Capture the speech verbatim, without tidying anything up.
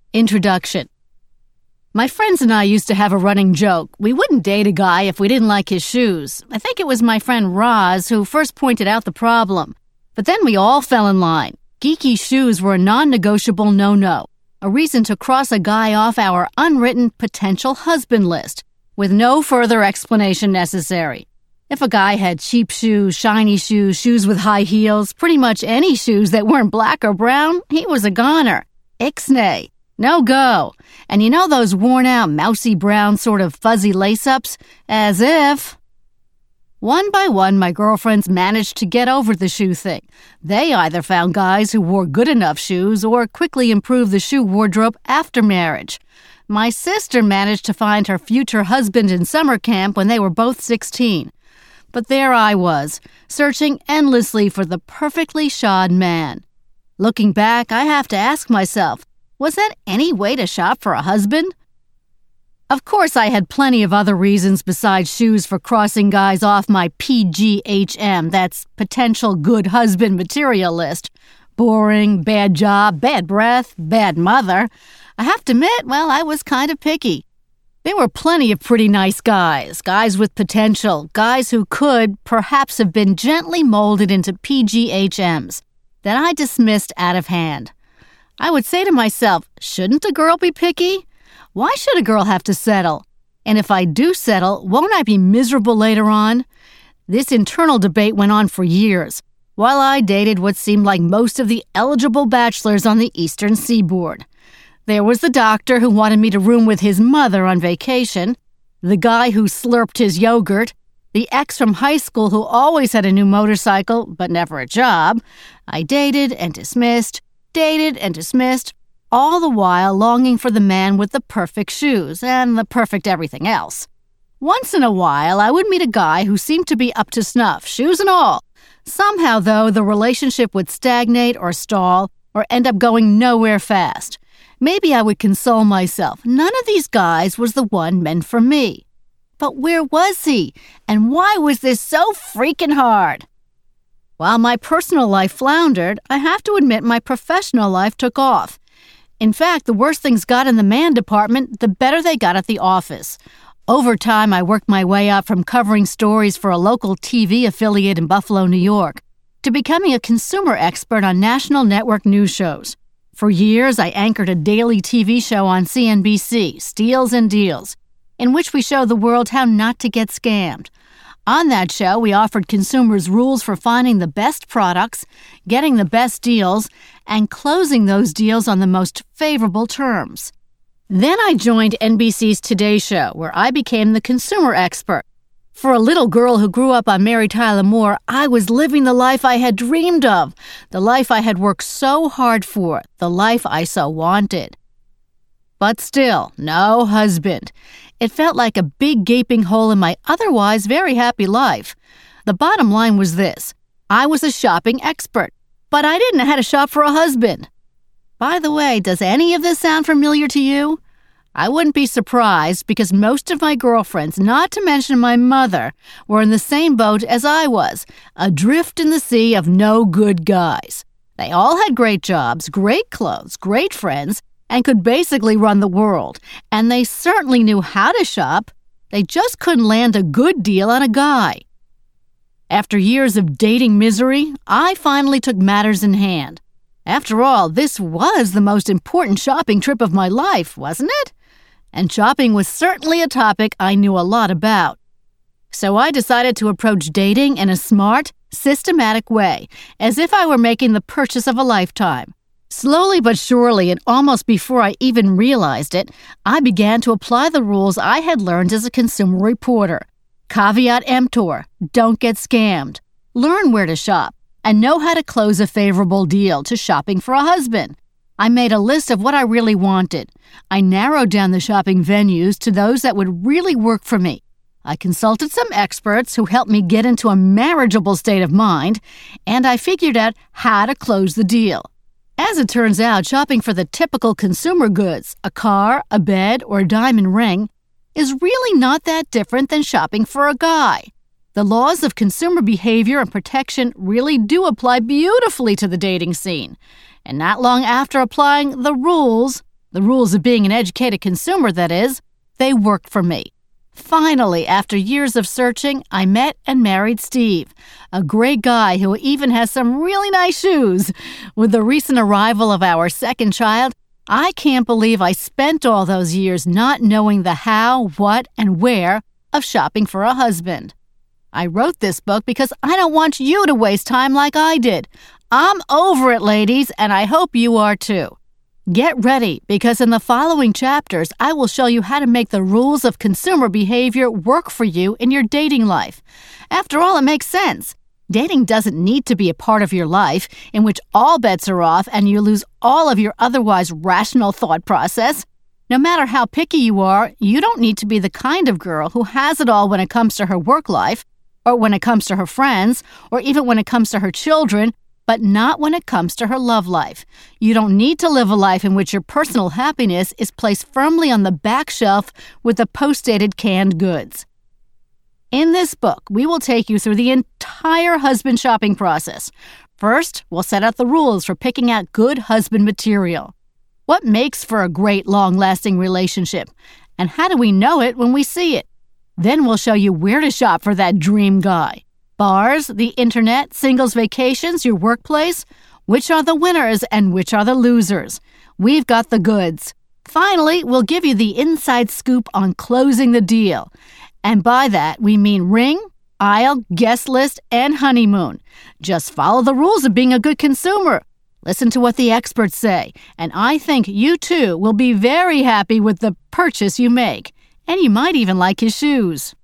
Introduction. My friends and I used to have a running joke. We wouldn't date a guy if we didn't like his shoes. I think it was my friend Roz who first pointed out the problem. But then we all fell in line. Geeky shoes were a non-negotiable no-no, a reason to cross a guy off our unwritten potential husband list, with no further explanation necessary. If a guy had cheap shoes, shiny shoes, shoes with high heels, pretty much any shoes that weren't black or brown, he was a goner. Ixnay. No go. And you know those worn-out, mousy brown sort of fuzzy lace-ups? As if... One by one, my girlfriends managed to get over the shoe thing. They either found guys who wore good enough shoes or quickly improved the shoe wardrobe after marriage. My sister managed to find her future husband in summer camp when they were both sixteen. But there I was, searching endlessly for the perfectly shod man. Looking back, I have to ask myself, was that any way to shop for a husband? Of course, I had plenty of other reasons besides shoes for crossing guys off my P G H M, that's potential good husband material list. Boring, bad job, bad breath, bad mother. I have to admit, well, I was kind of picky. There were plenty of pretty nice guys, guys with potential, guys who could perhaps have been gently molded into P G H Ms that I dismissed out of hand. I would say to myself, shouldn't a girl be picky? Why should a girl have to settle? And if I do settle, won't I be miserable later on? This internal debate went on for years, while I dated what seemed like most of the eligible bachelors on the eastern seaboard. There was the doctor who wanted me to room with his mother on vacation, the guy who slurped his yogurt, the ex from high school who always had a new motorcycle but never a job. I dated and dismissed, dated and dismissed, all the while longing for the man with the perfect shoes and the perfect everything else. Once in a while, I would meet a guy who seemed to be up to snuff, shoes and all. Somehow, though, the relationship would stagnate or stall or end up going nowhere fast. Maybe I would console myself. None of these guys was the one meant for me. But where was he? And why was this so freaking hard? While my personal life floundered, I have to admit my professional life took off. In fact, the worse things got in the man department, the better they got at the office. Over time, I worked my way up from covering stories for a local T V affiliate in Buffalo, New York, to becoming a consumer expert on national network news shows. For years, I anchored a daily T V show on C N B C, Steals and Deals, in which we show the world how not to get scammed. On that show, we offered consumers rules for finding the best products, getting the best deals, and closing those deals on the most favorable terms. Then I joined N B C's Today Show, where I became the consumer expert. For a little girl who grew up on Mary Tyler Moore, I was living the life I had dreamed of, the life I had worked so hard for, the life I so wanted. But still, no husband. It felt like a big gaping hole in my otherwise very happy life. The bottom line was this. I was a shopping expert, but I didn't know how to shop for a husband. By the way, does any of this sound familiar to you? I wouldn't be surprised because most of my girlfriends, not to mention my mother, were in the same boat as I was, adrift in the sea of no good guys. They all had great jobs, great clothes, great friends, and could basically run the world. And they certainly knew how to shop. They just couldn't land a good deal on a guy. After years of dating misery, I finally took matters in hand. After all, this was the most important shopping trip of my life, wasn't it? And shopping was certainly a topic I knew a lot about. So I decided to approach dating in a smart, systematic way, as if I were making the purchase of a lifetime. Slowly but surely, and almost before I even realized it, I began to apply the rules I had learned as a consumer reporter. Caveat emptor, don't get scammed. Learn where to shop, and know how to close a favorable deal to shopping for a husband. I made a list of what I really wanted. I narrowed down the shopping venues to those that would really work for me. I consulted some experts who helped me get into a marriageable state of mind, and I figured out how to close the deal. As it turns out, shopping for the typical consumer goods, a car, a bed, or a diamond ring, is really not that different than shopping for a guy. The laws of consumer behavior and protection really do apply beautifully to the dating scene. And not long after applying the rules, The rules of being an educated consumer, that is. They worked for me. Finally, after years of searching, I met and married Steve, a great guy who even has some really nice shoes. With the recent arrival of our second child, I can't believe I spent all those years not knowing the how, what, and where of shopping for a husband. I wrote this book because I don't want you to waste time like I did. I'm over it, ladies, and I hope you are too. Get ready, because in the following chapters, I will show you how to make the rules of consumer behavior work for you in your dating life. After all, it makes sense. Dating doesn't need to be a part of your life in which all bets are off and you lose all of your otherwise rational thought process. No matter how picky you are, you don't need to be the kind of girl who has it all when it comes to her work life, or when it comes to her friends, or even when it comes to her children, but not when it comes to her love life. You don't need to live a life in which your personal happiness is placed firmly on the back shelf with the post-dated canned goods. In this book, we will take you through the entire husband shopping process. First, we'll set out the rules for picking out good husband material. What makes for a great, long-lasting relationship? And how do we know it when we see it? Then we'll show you where to shop for that dream guy. Bars, the internet, singles vacations, your workplace. Which are the winners and which are the losers? We've got the goods. Finally, we'll give you the inside scoop on closing the deal. And by that, we mean ring, aisle, guest list, and honeymoon. Just follow the rules of being a good consumer. Listen to what the experts say, and I think you too will be very happy with the purchase you make. And you might even like his shoes.